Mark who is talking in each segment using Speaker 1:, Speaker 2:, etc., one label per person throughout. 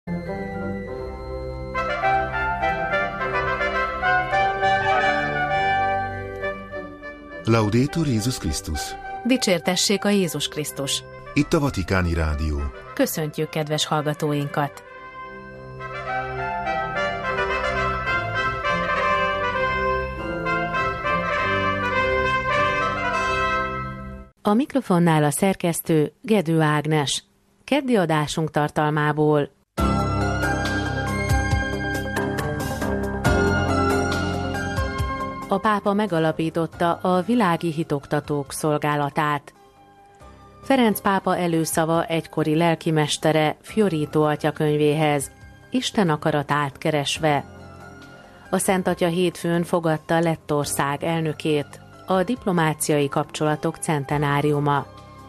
Speaker 1: Laudetur Jézus Krisztus!
Speaker 2: Dicsértessék a Jézus Krisztus!
Speaker 1: Itt a Vatikáni Rádió.
Speaker 2: Köszöntjük kedves hallgatóinkat! A mikrofonnál a szerkesztő Gedő Ágnes. Keddi adásunk tartalmából: a pápa megalapította a világi hitoktatók szolgálatát. Ferenc pápa előszava egykori lelkimestere Fiorito atyakönyvéhez, Isten akaratát keresve. A Szent Atya hétfőn fogadta Lettország elnökét, a diplomáciai kapcsolatok centenáriuma.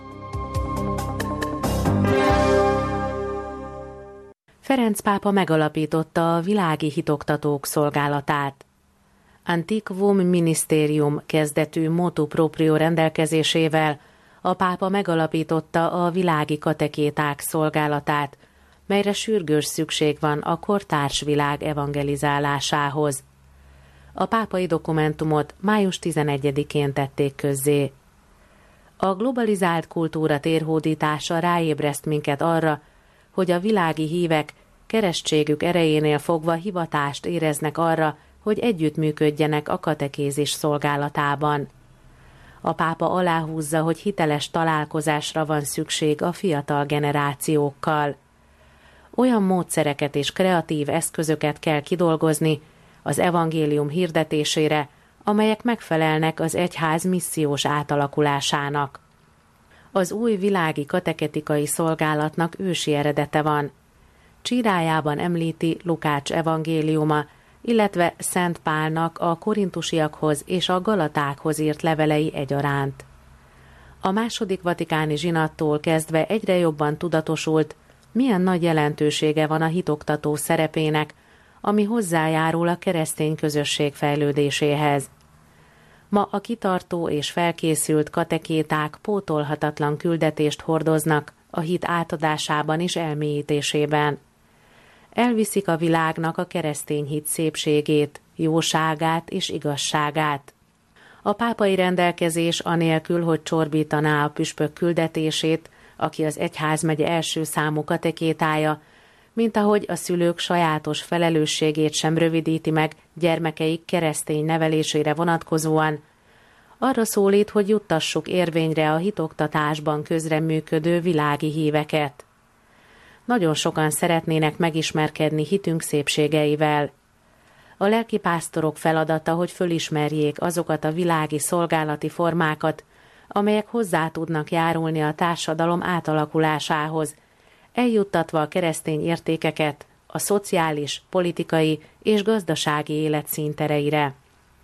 Speaker 2: Ferenc pápa megalapította a világi hitoktatók szolgálatát. Antiquum Ministerium kezdetű motu proprio rendelkezésével a pápa megalapította a világi katekéták szolgálatát, melyre sürgős szükség van a kortárs világ evangelizálásához. A pápai dokumentumot május 11-én tették közzé. A globalizált kultúra térhódítása ráébreszt minket arra, hogy a világi hívek keresztségük erejénél fogva hivatást éreznek arra, hogy együttműködjenek a katekézis szolgálatában. A pápa aláhúzza, hogy hiteles találkozásra van szükség a fiatal generációkkal. Olyan módszereket és kreatív eszközöket kell kidolgozni az evangélium hirdetésére, amelyek megfelelnek az egyház missziós átalakulásának. Az új világi kateketikai szolgálatnak ősi eredete van. Csírájában említi Lukács evangéliuma, illetve Szent Pálnak a korintusiakhoz és a galatákhoz írt levelei egyaránt. A második vatikáni zsinattól kezdve egyre jobban tudatosult, milyen nagy jelentősége van a hitoktató szerepének, ami hozzájárul a keresztény közösség fejlődéséhez. Ma a kitartó és felkészült katekéták pótolhatatlan küldetést hordoznak a hit átadásában és elmélyítésében. Elviszik a világnak a keresztény hit szépségét, jóságát és igazságát. A pápai rendelkezés anélkül, hogy csorbítaná a püspök küldetését, aki az egyházmegye első számú katekétája, mint ahogy a szülők sajátos felelősségét sem rövidíti meg gyermekeik keresztény nevelésére vonatkozóan, arra szólít, hogy juttassuk érvényre a hitoktatásban közreműködő világi híveket. Nagyon sokan szeretnének megismerkedni hitünk szépségeivel. A lelkipásztorok feladata, hogy fölismerjék azokat a világi szolgálati formákat, amelyek hozzá tudnak járulni a társadalom átalakulásához, eljuttatva a keresztény értékeket a szociális, politikai és gazdasági élet színtereire.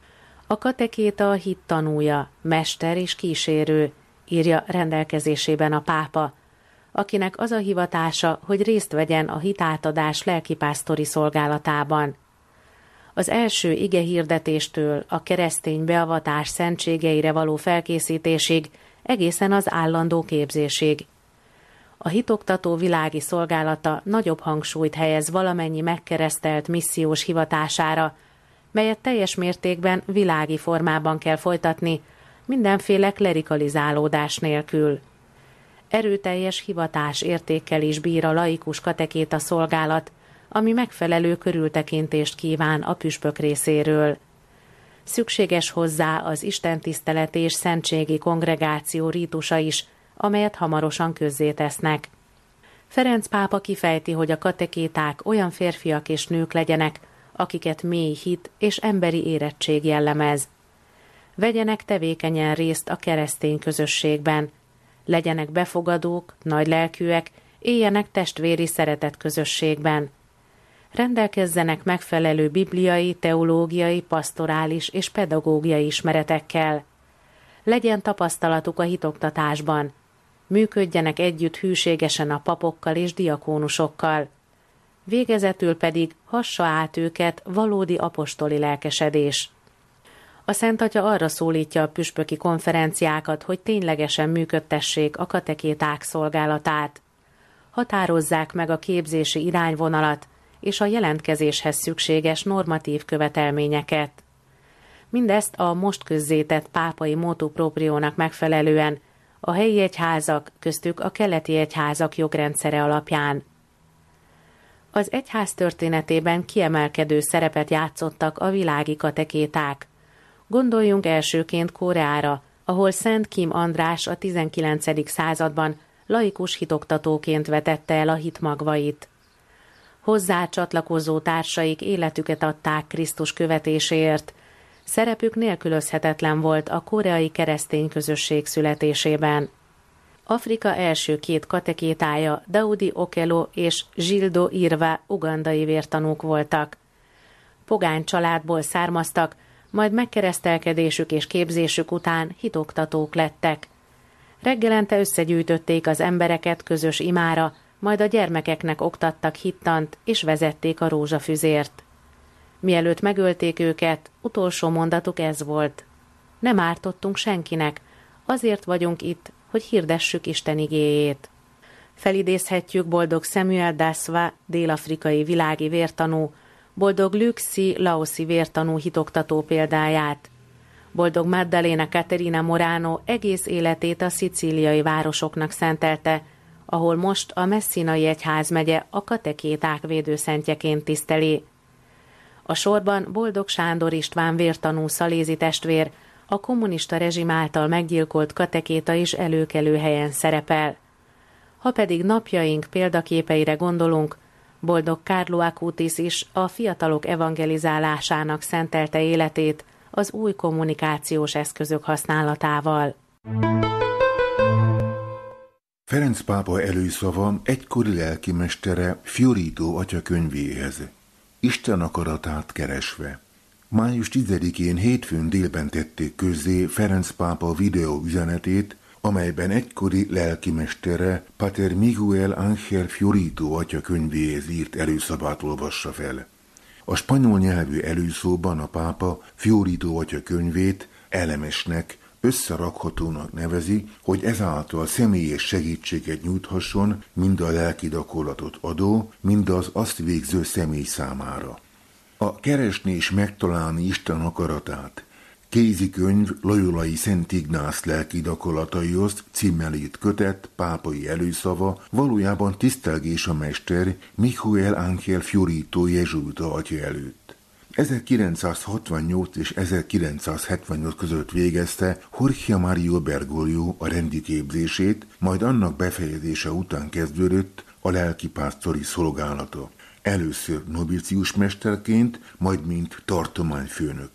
Speaker 2: A katekéta a hit tanúja, mester és kísérő, írja rendelkezésében a pápa, akinek az a hivatása, hogy részt vegyen a hitátadás lelkipásztori szolgálatában. Az első igehirdetéstől a keresztény beavatás szentségeire való felkészítésig, egészen az állandó képzésig. A hitoktató világi szolgálata nagyobb hangsúlyt helyez valamennyi megkeresztelt missziós hivatására, melyet teljes mértékben világi formában kell folytatni, mindenféle klerikalizálódás nélkül. Erőteljes hivatás értékkel is bír a laikus katekéta szolgálat, ami megfelelő körültekintést kíván a püspök részéről. Szükséges hozzá az istentisztelet és szentségi kongregáció rítusa is, amelyet hamarosan közzétesznek. Ferenc pápa kifejti, hogy a katekéták olyan férfiak és nők legyenek, akiket mély hit és emberi érettség jellemez. Vegyenek tevékenyen részt a keresztény közösségben, legyenek befogadók, nagylelkűek, éljenek testvéri szeretet közösségben. Rendelkezzenek megfelelő bibliai, teológiai, pasztorális és pedagógiai ismeretekkel. Legyen tapasztalatuk a hitoktatásban. Működjenek együtt hűségesen a papokkal és diakónusokkal. Végezetül pedig hassa át őket valódi apostoli lelkesedés. A Szent Atya arra szólítja a püspöki konferenciákat, hogy ténylegesen működtessék a katekéták szolgálatát. határozzák meg a képzési irányvonalat és a jelentkezéshez szükséges normatív követelményeket. Mindezt a most közzétett pápai motu propriónak megfelelően a helyi egyházak, köztük a keleti egyházak jogrendszere alapján. Az egyház történetében kiemelkedő szerepet játszottak a világi katekéták. Gondoljunk elsőként Koreára, ahol Szent Kim András a 19. században laikus hitoktatóként vetette el a hitmagvait. Hozzá csatlakozó társaik életüket adták Krisztus követéséért. Szerepük nélkülözhetetlen volt a koreai keresztény közösség születésében. Afrika első két katekétája, Daudi Okello és Gildo Irva ugandai vértanúk voltak. Pogány családból származtak, majd megkeresztelkedésük és képzésük után hitoktatók lettek. Reggelente összegyűjtötték az embereket közös imára, majd a gyermekeknek oktattak hittant és vezették a rózsafüzért. Mielőtt megölték őket, utolsó mondatuk ez volt: nem ártottunk senkinek, azért vagyunk itt, hogy hirdessük Isten igéjét. Felidézhetjük boldog Samuel Daswa, dél-afrikai világi vértanú, boldog Luxi laoszi vértanú hitoktató példáját. Boldog Maddalena Caterina Morano egész életét a szicíliai városoknak szentelte, ahol most a Messinai egyházmegye a katekéták védőszentjeként tiszteli. A sorban boldog Sándor István vértanú szalézi testvér, a kommunista rezsim által meggyilkolt katekéta is előkelő helyen szerepel. Ha pedig napjaink példaképeire gondolunk, boldog Carlo Acutis is a fiatalok evangelizálásának szentelte életét az új kommunikációs eszközök használatával.
Speaker 1: Ferenc pápa előszava egykori lelkimestere Fiorito atya könyvéhez. Isten akaratát keresve. Május 10-én hétfőn délben tették közzé Ferenc pápa videó üzenetét, amelyben egykori lelkimestere Pater Miguel Ángel Fiorito atya könyvéhez írt előszavát olvassa fel. A spanyol nyelvű előszóban a pápa Fiorito atya könyvét elemesnek, összerakhatónak nevezi, hogy ezáltal személyes segítséget nyújthasson mind a lelki gyakorlatot adó, mind az azt végző személy számára. A keresni és megtalálni Isten akaratát kézikönyv Loyolai Szent Ignász lelki gyakorlataihoz címmel írt kötet, pápai előszava valójában tisztelgés a mester Miguel Ángel Fiorito jezsuita atya előtt. 1968 és 1978 között végezte Jorge Mario Bergoglio a rendi képzését, majd annak befejezése után kezdődött a lelkipásztori szolgálata. Először novicius mesterként, majd mint tartományfőnök.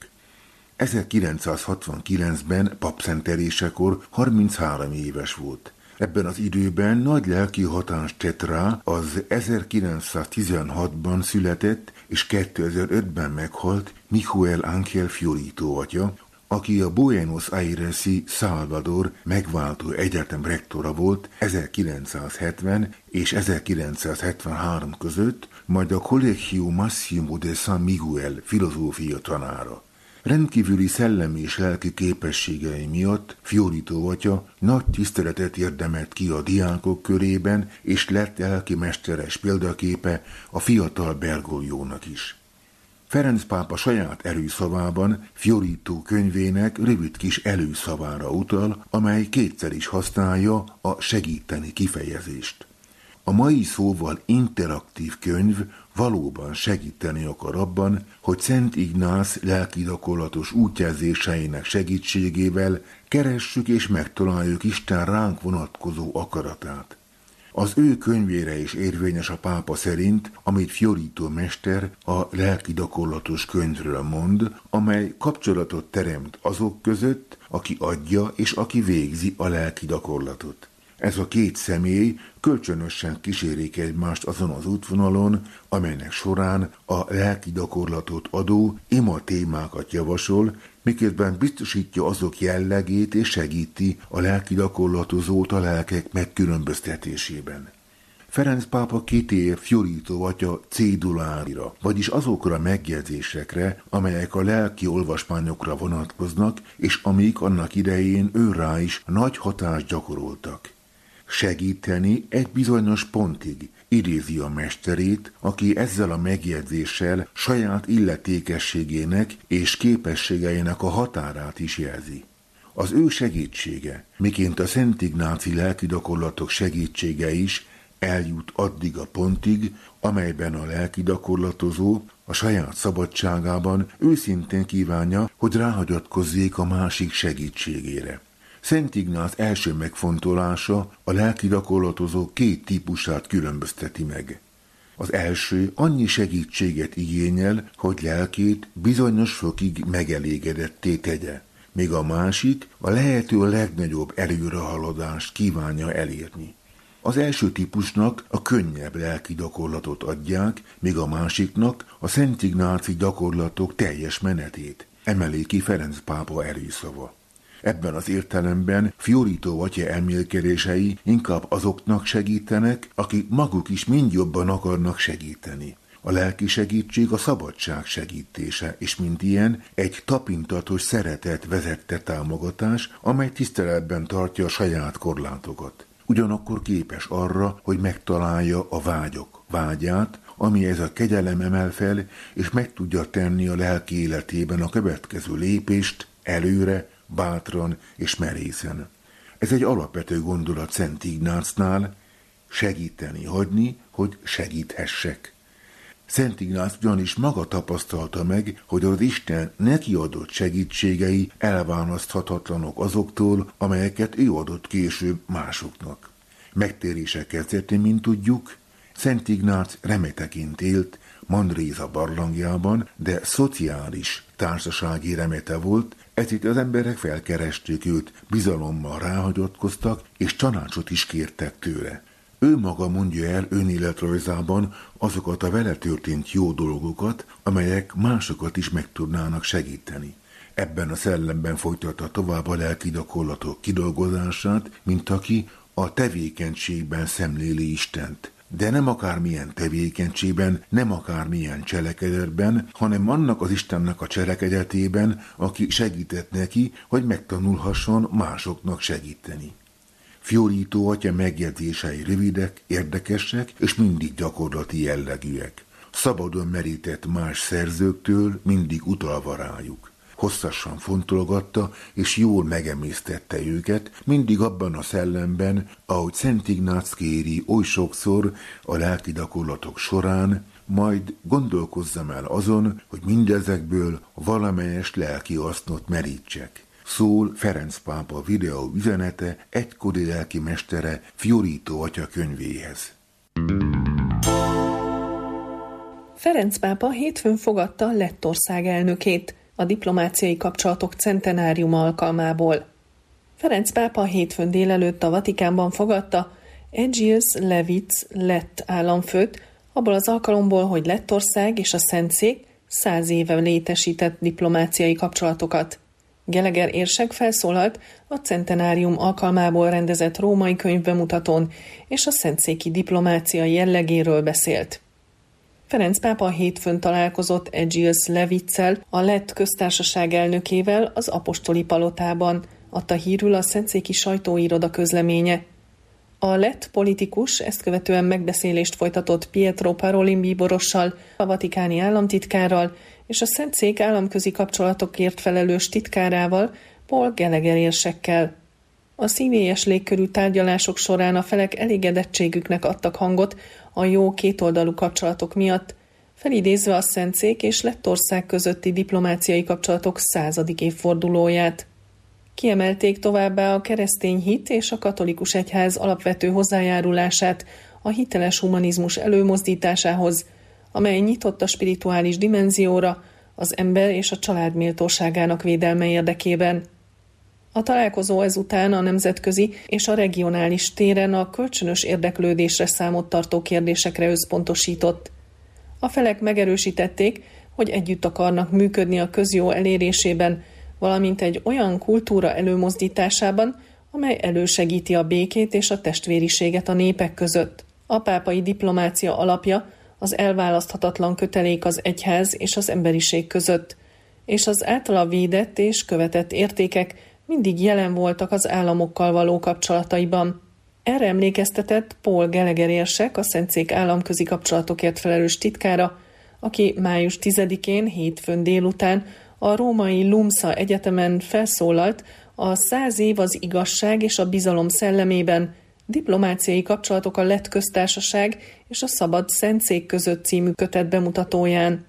Speaker 1: 1969-ben papszentelésekor 33 éves volt. Ebben az időben nagy lelki hatást tett rá az 1916-ban született és 2005-ben meghalt Miguel Ángel Fiorito atya, aki a Buenos Aires-i Salvador megváltó egyetem rektora volt 1970 és 1973 között, majd a Colegio Massimo de San Miguel filozófia tanára. Rendkívüli szellemi és lelki képességei miatt Fiorito atya nagy tiszteletet érdemelt ki a diákok körében, és lett lelki mesteres példaképe a fiatal Bergogliónak is. Ferenc pápa saját előszavában Fiorito könyvének rövid kis előszavára utal, amely kétszer is használja a segíteni kifejezést. A mai szóval interaktív könyv valóban segíteni akar abban, hogy Szent Ignász lelkigyakorlatos útjelzéseinek segítségével keressük és megtaláljuk Isten ránk vonatkozó akaratát. Az ő könyvére is érvényes a pápa szerint, amit Fiorito mester a lelkigyakorlatos könyvről mond, amely kapcsolatot teremt azok között, aki adja és aki végzi a lelkigyakorlatot. Ez a két személy kölcsönösen kísérik egymást azon az útvonalon, amelynek során a lelki gyakorlatot adó ima témákat javasol, miközben biztosítja azok jellegét és segíti a lelki gyakorlatozót a lelkek megkülönböztetésében. Ferenc pápa kitér Fiorito atya céduláira, vagyis azokra a megjegyzésekre, amelyek a lelki olvasmányokra vonatkoznak, és amik annak idején őrá is nagy hatást gyakoroltak. segíteni egy bizonyos pontig, idézi a mesterét, aki ezzel a megjegyzéssel saját illetékességének és képességeinek a határát is jelzi. Az ő segítsége, miként a Szent Ignáci lelkigyakorlatok segítsége is eljut addig a pontig, amelyben a lelkigyakorlatozó a saját szabadságában őszintén kívánja, hogy ráhagyatkozzék a másik segítségére. Szent Ignác első megfontolása a lelkigyakorlatozó két típusát különbözteti meg. Az első annyi segítséget igényel, hogy lelkét bizonyos fokig megelégedetté tegye, míg a másik a lehető legnagyobb előrehaladást kívánja elérni. Az első típusnak a könnyebb lelki gyakorlatot adják, míg a másiknak a Szent Ignáci gyakorlatok teljes menetét, emeli ki Ferenc pápa erőszava. Ebben az értelemben Fiorito atya elmélkedései inkább azoknak segítenek, akik maguk is mind jobban akarnak segíteni. A lelki segítség a szabadság segítése, és mint ilyen egy tapintatos szeretet vezette támogatás, amely tiszteletben tartja a saját korlátokat. Ugyanakkor képes arra, hogy megtalálja a vágyok vágyát, ami ez a kegyelem emel fel, és meg tudja tenni a lelki életében a következő lépést előre, bátran és merészen. Ez egy alapvető gondolat Szent Ignácnál, segíteni hagyni, hogy segíthessek. Szent Ignác ugyanis maga tapasztalta meg, hogy az Isten neki adott segítségei elválaszthatatlanok azoktól, amelyeket ő adott később másoknak. Megtérése kezdetén, mint tudjuk, Szent Ignác remeteként élt Mandréza barlangjában, de szociális, társasági remete volt, ezért az emberek felkeresték őt, bizalommal ráhagyatkoztak, és tanácsot is kértek tőle. Ő maga mondja el önéletrajzában azokat a vele történt jó dolgokat, amelyek másokat is meg tudnának segíteni. Ebben a szellemben folytatta tovább a lelki gyakorlatok kidolgozását, mint aki a tevékenységben szemléli Istent. De nem akármilyen tevékenységben, nem akármilyen cselekedetben, hanem annak az Istennek a cselekedetében, aki segített neki, hogy megtanulhasson másoknak segíteni. Fiorito atya megjegyzései rövidek, érdekesek és mindig gyakorlati jellegűek. Szabadon merített más szerzőktől, mindig utalva rájuk. Hosszasan fontolgatta és jól megemésztette őket, mindig abban a szellemben, ahogy Szent Ignác kéri oly sokszor a lelki gyakorlatok során, majd gondolkozzam el azon, hogy mindezekből valamelyest lelki hasznot merítsek. Szól Ferenc pápa videó üzenete egykori lelki mestere Fiorito atya könyvéhez.
Speaker 3: Ferenc pápa hétfőn fogadta Lettország elnökét a diplomáciai kapcsolatok centenáriuma alkalmából. Ferenc pápa hétfőn délelőtt a Vatikánban fogadta Egils Levits lett államfőt, abból az alkalomból, hogy Lettország és a Szentszék 100 éve létesített diplomáciai kapcsolatokat. Geleger érsek felszólalt a centenárium alkalmából rendezett római könyvbemutatón, és a szentszéki diplomácia jellegéről beszélt. Ferenc pápa hétfőn találkozott Egils Levitszel, a lett köztársaság elnökével az apostoli palotában, adta hírül a szentszéki sajtóiroda közleménye. A lett politikus ezt követően megbeszélést folytatott Pietro Parolin bíborossal, a vatikáni államtitkárral és a Szentszék államközi kapcsolatokért felelős titkárával, Paul Geleger érsekkel. A szívélyes légkörű tárgyalások során a felek elégedettségüknek adtak hangot a jó kétoldalú kapcsolatok miatt, felidézve a Szentszék és Lettország közötti diplomáciai kapcsolatok 100. évfordulóját. Kiemelték továbbá a keresztény hit és a katolikus egyház alapvető hozzájárulását a hiteles humanizmus előmozdításához, amely nyitott a spirituális dimenzióra, az ember és a család méltóságának védelme érdekében. A találkozó ezután a nemzetközi és a regionális téren a kölcsönös érdeklődésre számot tartó kérdésekre összpontosított. A felek megerősítették, hogy együtt akarnak működni a közjó elérésében, valamint egy olyan kultúra előmozdításában, amely elősegíti a békét és a testvériséget a népek között. A pápai diplomácia alapja az elválaszthatatlan kötelék az egyház és az emberiség között, és az általa védett és követett értékek mindig jelen voltak az államokkal való kapcsolataiban. Erre emlékeztetett Paul Gallagher érsek, a Szentszék államközi kapcsolatokért felelős titkára, aki május 10-én, hétfőn délután a római LUMSA egyetemen felszólalt a 100 év az igazság és a bizalom szellemében diplomáciai kapcsolatok a Lett köztársaság és a Szabad Szentszék között című kötet bemutatóján.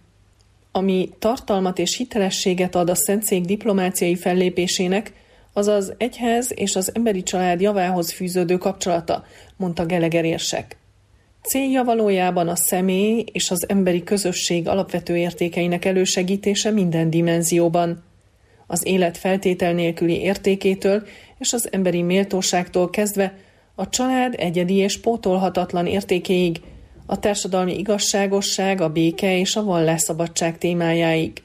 Speaker 3: Ami tartalmat és hitelességet ad a Szentszék diplomáciai fellépésének, az az egyház és az emberi család javához fűződő kapcsolata, mondta Gallagher érsek. Célja valójában a személy és az emberi közösség alapvető értékeinek elősegítése minden dimenzióban. Az élet feltétel nélküli értékétől és az emberi méltóságtól kezdve a család egyedi és pótolhatatlan értékéig, a társadalmi igazságosság, a béke és a vallásszabadság témájáig.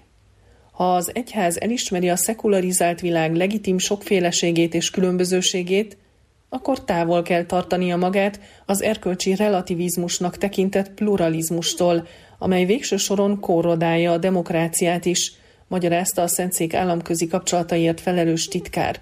Speaker 3: Ha az egyház elismeri a szekularizált világ legitim sokféleségét és különbözőségét, akkor távol kell tartania magát az erkölcsi relativizmusnak tekintett pluralizmustól, amely végső soron korrodálja a demokráciát is, magyarázta a Szentszék államközi kapcsolataiért felelős titkár.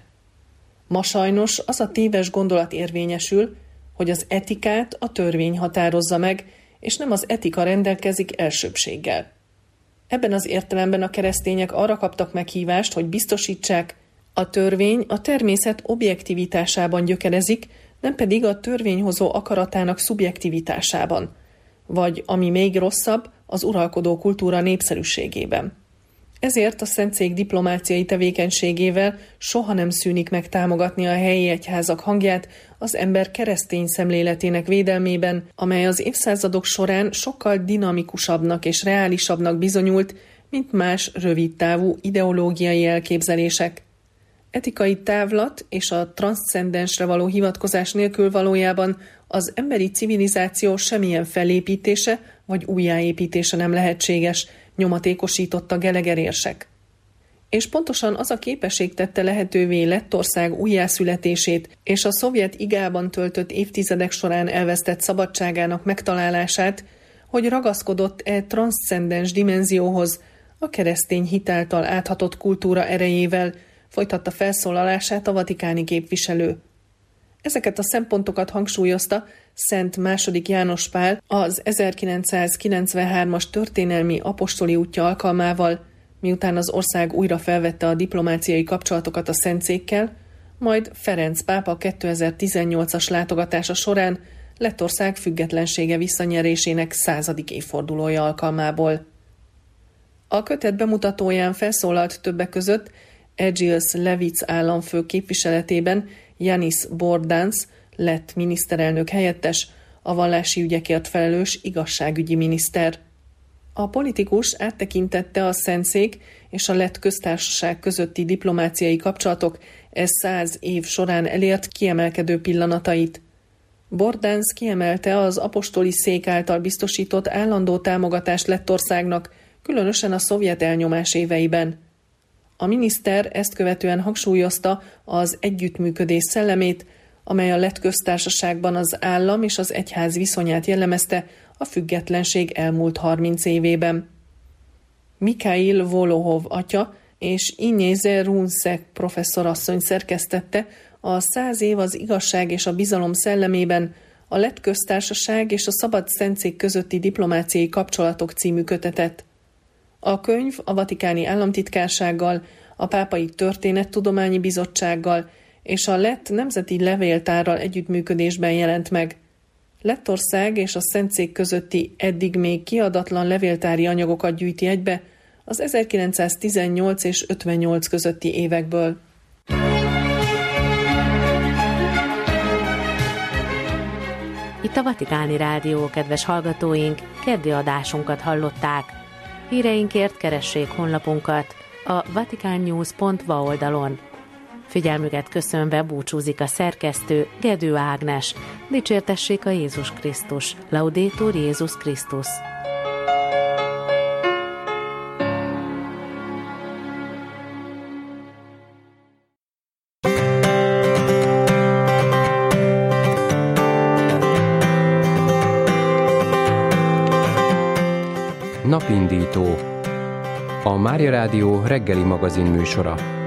Speaker 3: Ma sajnos az a téves gondolat érvényesül, hogy az etikát a törvény határozza meg, és nem az etika rendelkezik elsőbbséggel. Ebben az értelemben a keresztények arra kaptak meghívást, hogy biztosítsák, a törvény a természet objektivitásában gyökerezik, nem pedig a törvényhozó akaratának szubjektivitásában, vagy, ami még rosszabb, az uralkodó kultúra népszerűségében. Ezért a Szentszék diplomáciai tevékenységével soha nem szűnik meg támogatni a helyi egyházak hangját az ember keresztény szemléletének védelmében, amely az évszázadok során sokkal dinamikusabbnak és reálisabbnak bizonyult, mint más rövidtávú ideológiai elképzelések. Etikai távlat és a transzcendensre való hivatkozás nélkül valójában az emberi civilizáció semmilyen felépítése vagy újjáépítése nem lehetséges, nyomatékosította Gallagher érsek. És pontosan az a képesség tette lehetővé Lettország újjászületését és a szovjet igában töltött évtizedek során elvesztett szabadságának megtalálását, hogy ragaszkodott transzcendens dimenzióhoz, a keresztény hit által áthatott kultúra erejével, folytatta felszólalását a vatikáni képviselő. Ezeket a szempontokat hangsúlyozta Szent II. János Pál az 1993-as történelmi apostoli útja alkalmával, miután az ország újra felvette a diplomáciai kapcsolatokat a Szentszékkel, majd Ferenc pápa 2018-as látogatása során Lettország függetlensége visszanyerésének 100. évfordulója alkalmából. A kötet bemutatóján felszólalt többek között Egils Levits államfő képviseletében Janis Bordans, lett miniszterelnök helyettes, a vallási ügyekért felelős igazságügyi miniszter. A politikus áttekintette a Szentszék és a Lett köztársaság közötti diplomáciai kapcsolatok 100 év során elért kiemelkedő pillanatait. Bordans kiemelte az apostoli szék által biztosított állandó támogatást Lettországnak, különösen a szovjet elnyomás éveiben. A miniszter ezt követően hangsúlyozta az együttműködés szellemét, amely a Lett köztársaságban az állam és az egyház viszonyát jellemezte a függetlenség elmúlt 30 évében. Mikhail Volohov atya és Inyéze Runszek professzorasszony szerkesztette a 100 év az igazság és a bizalom szellemében a Lett köztársaság és a Szabad Szentszék közötti diplomáciai kapcsolatok című kötetet. A könyv a Vatikáni Államtitkársággal, a Pápai Történettudományi Bizottsággal és a Lett Nemzeti Levéltárral együttműködésben jelent meg. Lettország és a Szentszék közötti eddig még kiadatlan levéltári anyagokat gyűjti egybe az 1918 és 58 közötti évekből.
Speaker 2: Itt a Vatikáni Rádió, kedves hallgatóink, keddi adásunkat hallották. Híreinkért keressék honlapunkat a vaticannews.va oldalon. Figyelmüket köszönve búcsúzik a szerkesztő, Gedő Ágnes. Dicsértessék a Jézus Krisztus. Laudetur Jézus Krisztus.
Speaker 4: Napindító. A Mária Rádió reggeli magazin műsora.